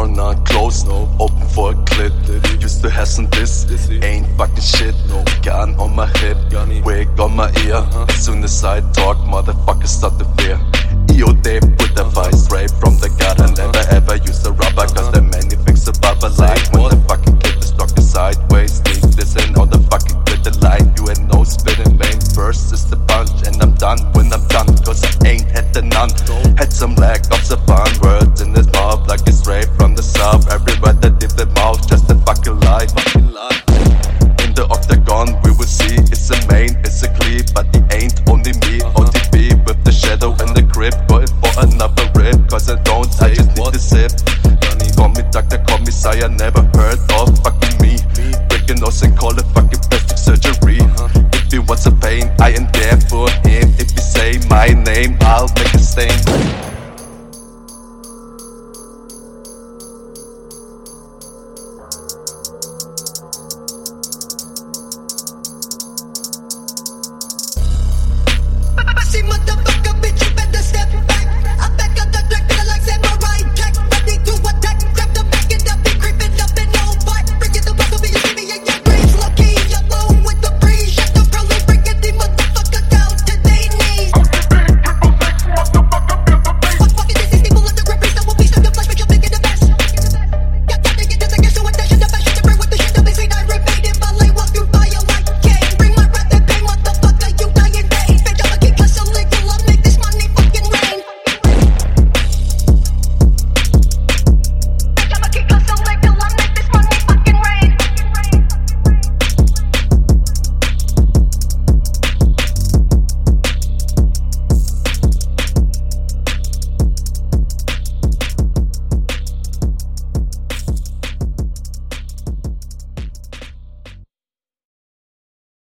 door not closed, no, open for a clip. Used to have some this, ain't fucking shit. No, gun on my hip, wig on my ear. As soon as I talk, motherfuckers start to fear. EOD put the vice straight from the gut. I never ever use a rubber, cause there are many things above. I like when the fucking kid is talking sideways. Sneak this in all the fucking with the line. You ain't no spitting vein. First is the punch, and I'm done when I'm done, cause I ain't had the none. Had some lack of the fun words in his mouth, like it's straight from the south. Every word that did the mouth, just a fucking lie. In the octagon, we will see it's a main, it's a cleave, but it ain't only me. OTB with the shadow and the grip, going for another rip, cause I don't, I just need to sip. Call me doctor, call me sire, never heard of fucking me. Break your nose and call it fucking plastic surgery. If he wants a pain, I am there for him. If you say my name, I'll make a stain.